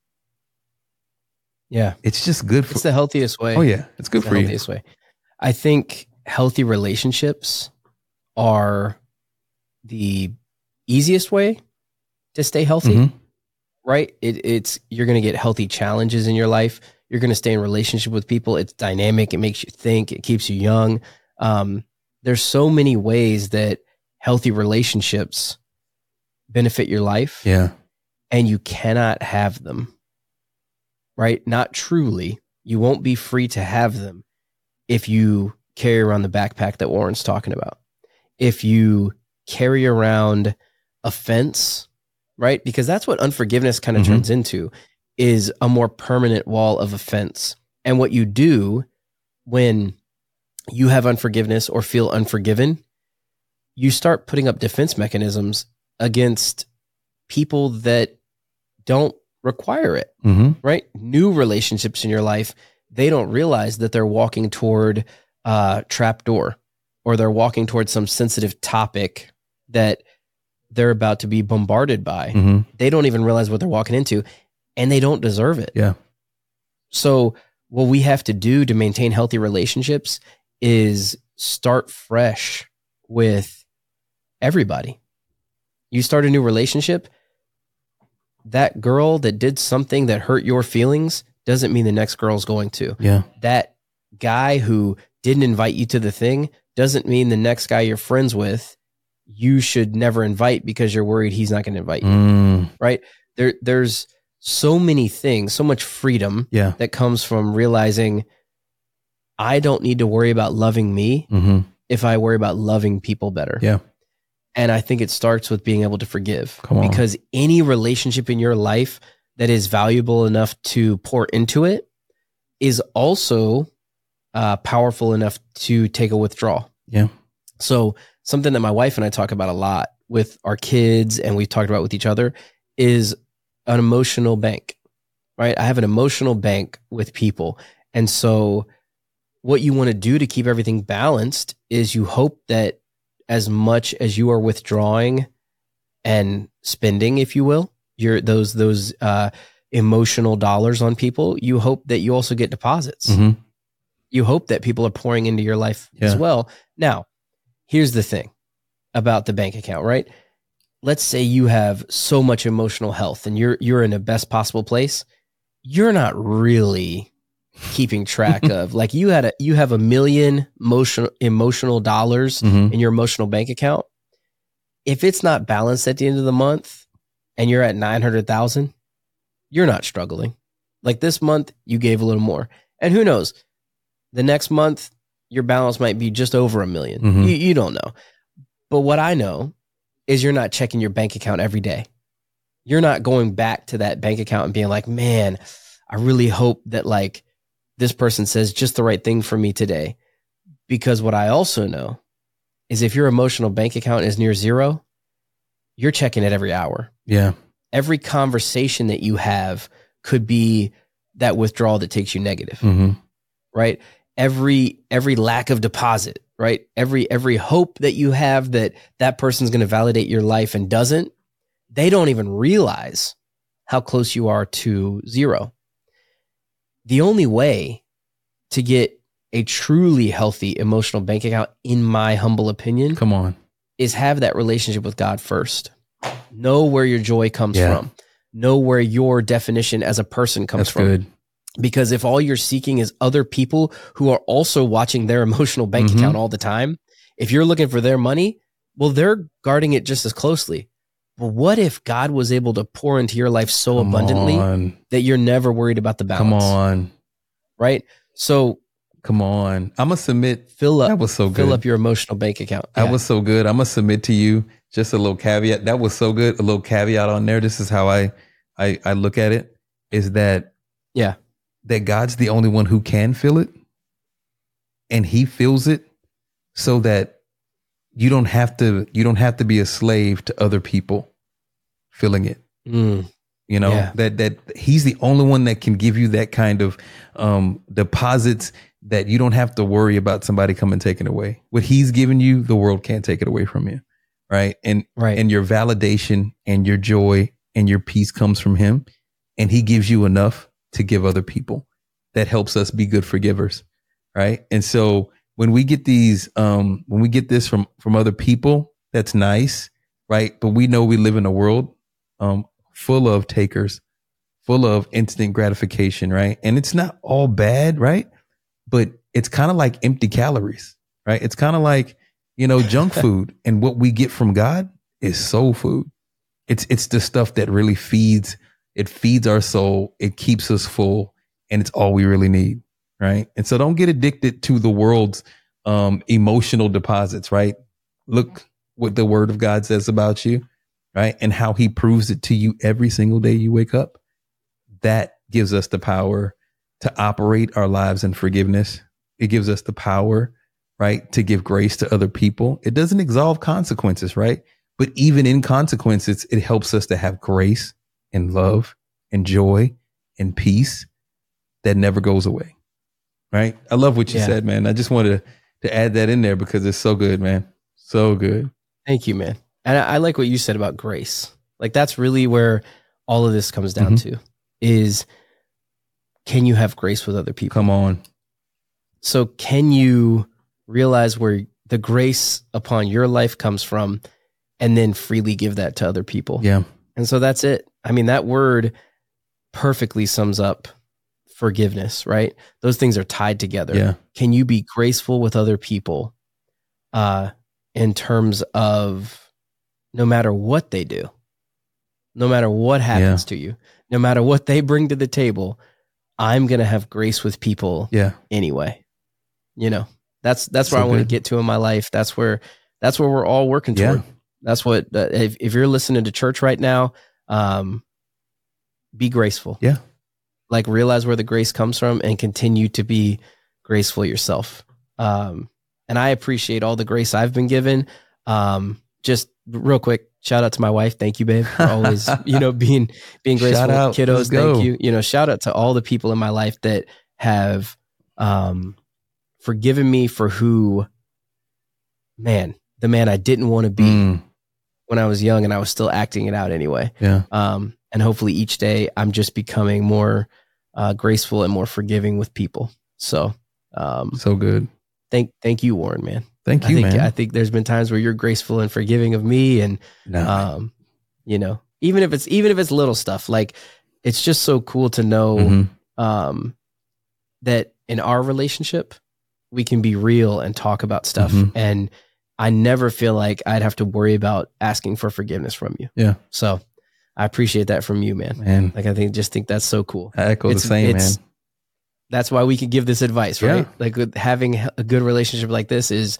Yeah. It's just good it's the healthiest way. Oh yeah. It's good for you. Healthiest way. I think healthy relationships are the easiest way to stay healthy, right? You're going to get healthy challenges in your life. You're going to stay in relationship with people. It's dynamic. It makes you think. It keeps you young. There's so many ways that healthy relationships benefit your life. Yeah. And you cannot have them, right? Not truly. You won't be free to have them if you carry around the backpack that Warren's talking about. If you carry around offense, right? Because that's what unforgiveness kind of turns into, is a more permanent wall of offense. And what you do when you have unforgiveness or feel unforgiven, you start putting up defense mechanisms against people that don't require it, right? New relationships in your life, they don't realize that they're walking toward a trap door, or they're walking towards some sensitive topic that they're about to be bombarded by. Mm-hmm. They don't even realize what they're walking into, and they don't deserve it. Yeah. So what we have to do to maintain healthy relationships is start fresh with everybody. You start a new relationship, that girl that did something that hurt your feelings doesn't mean the next girl's going to. Yeah. That guy who didn't invite you to the thing doesn't mean the next guy you're friends with, you should never invite because you're worried he's not going to invite you. Right? There's so many things, so much freedom that comes from realizing I don't need to worry about loving me if I worry about loving people better. Yeah. And I think it starts with being able to forgive. Come on. Because any relationship in your life that is valuable enough to pour into it is also powerful enough to take a withdrawal. Yeah. So something that my wife and I talk about a lot with our kids, and we've talked about with each other, is an emotional bank, right? I have an emotional bank with people. And so what you want to do to keep everything balanced is you hope that as much as you are withdrawing and spending, if you will, those emotional dollars on people, you hope that you also get deposits. Mm-hmm. You hope that people are pouring into your life as well. Now, here's the thing about the bank account, right? Let's say you have so much emotional health and you're in the best possible place. You're not really keeping track of, like, you have $1 million emotional dollars in your emotional bank account. If it's not balanced at the end of the month and you're at 900,000, you're not struggling. Like, this month you gave a little more, and who knows, the next month your balance might be just over $1 million. You don't know. But what I know is you're not checking your bank account every day. You're not going back to that bank account and being like, man, I really hope that, like, this person says just the right thing for me today. Because what I also know is if your emotional bank account is near zero, you're checking it every hour. Yeah. Every conversation that you have could be that withdrawal that takes you negative, right? Every lack of deposit, right? Every hope that you have that person's going to validate your life and doesn't, they don't even realize how close you are to zero. The only way to get a truly healthy emotional bank account, in my humble opinion, is have that relationship with God first. Know where your joy comes from. Know where your definition as a person comes from. Good. Because if all you're seeking is other people who are also watching their emotional bank account all the time, if you're looking for their money, well, they're guarding it just as closely. But what if God was able to pour into your life so abundantly that you're never worried about the balance? Right? So I'm going to submit. That was so good. Fill up your emotional bank account. That was so good. I'm going to submit to you just a little caveat. That was so good. A little caveat on there. This is how I look at it, is that, that God's the only one who can fill it, and he fills it so that you don't have to be a slave to other people filling it. You know, that he's the only one that can give you that kind of deposits that you don't have to worry about somebody coming and taking away. What he's given you, the world can't take it away from you. Right. And your validation and your joy and your peace comes from him, and he gives you enough to give other people. That helps us be good forgivers. Right. And so when we get these, when we get this from other people, that's nice. Right. But we know we live in a world full of takers, full of instant gratification. Right. And it's not all bad. Right. But it's kind of like empty calories. Right. It's kind of like, junk food. And what we get from God is soul food. It's the stuff that really feeds our soul. It keeps us full, and it's all we really need. Right. And so don't get addicted to the world's emotional deposits. Right. Look what the word of God says about you. Right. And how he proves it to you every single day you wake up. That gives us the power to operate our lives in forgiveness. It gives us the power, right, to give grace to other people. It doesn't absolve consequences, right? But even in consequences, it helps us to have grace and love and joy and peace that never goes away. Right. I love what you said, man. I just wanted to add that in there because it's so good, man. So good. Thank you, man. And I like what you said about grace. Like that's really where all of this comes down to is, can you have grace with other people? Come on. So can you realize where the grace upon your life comes from and then freely give that to other people? Yeah. And so that's it. I mean, that word perfectly sums up forgiveness, right? Those things are tied together. Yeah. Can you be graceful with other people in terms of no matter what they do, no matter what happens to you, no matter what they bring to the table, I'm going to have grace with people anyway. You know, that's where I want to get to in my life. That's where we're all working toward. That's what, if you're listening to church right now, be graceful. Yeah. Like realize where the grace comes from and continue to be graceful yourself. And I appreciate all the grace I've been given. Just real quick, shout out to my wife. Thank you, babe, for always, being graceful. Shout out. Kiddos, thank you. Shout out to all the people in my life that have forgiven me for the man I didn't want to be when I was young, and I was still acting it out anyway. Yeah. And hopefully each day I'm just becoming more graceful and more forgiving with people. So, so good. Thank you, Warren, man. Thank you, man. I think there's been times where you're graceful and forgiving of me, and even if it's little stuff, like it's just so cool to know that in our relationship we can be real and talk about stuff, and I never feel like I'd have to worry about asking for forgiveness from you. Yeah. So I appreciate that from you, man. Like I think that's so cool. I echo the same, man. That's why we can give this advice, right? Yeah. Like with having a good relationship like this is,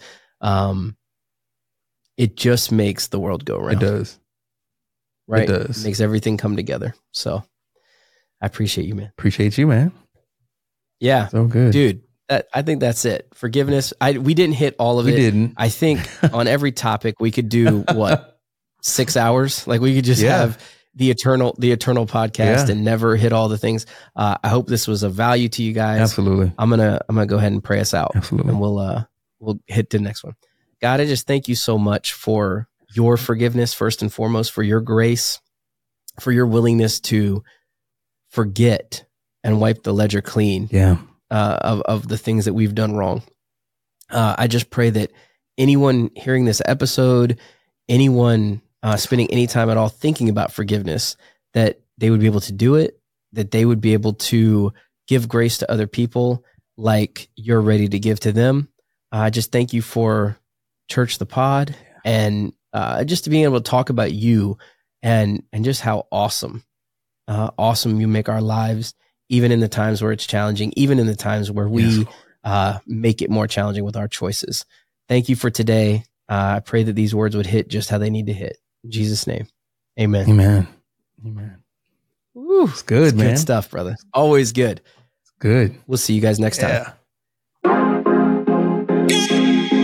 it just makes the world go round. It does. Right? It does. It makes everything come together. So I appreciate you, man. Appreciate you, man. Yeah. So good. Dude, I think that's it. Forgiveness. We didn't hit all of it. We didn't. I think on every topic we could do 6 hours? Like we could just have the eternal podcast and never hit all the things. I hope this was of value to you guys. Absolutely. I'm gonna go ahead and pray us out. Absolutely. And we'll hit the next one. God, I just thank you so much for your forgiveness, first and foremost, for your grace, for your willingness to forget and wipe the ledger clean of the things that we've done wrong. I just pray that anyone hearing this episode, anyone spending any time at all thinking about forgiveness, that they would be able to do it, that they would be able to give grace to other people like you're ready to give to them. I just thank you for Church the Pod and just to being able to talk about you and just how awesome you make our lives, even in the times where it's challenging, even in the times where we make it more challenging with our choices. Thank you for today. I pray that these words would hit just how they need to hit. In Jesus' name, amen. Amen. Amen. Woo, it's good, man. Good stuff, brother. Always good. It's good. We'll see you guys next time. Yeah.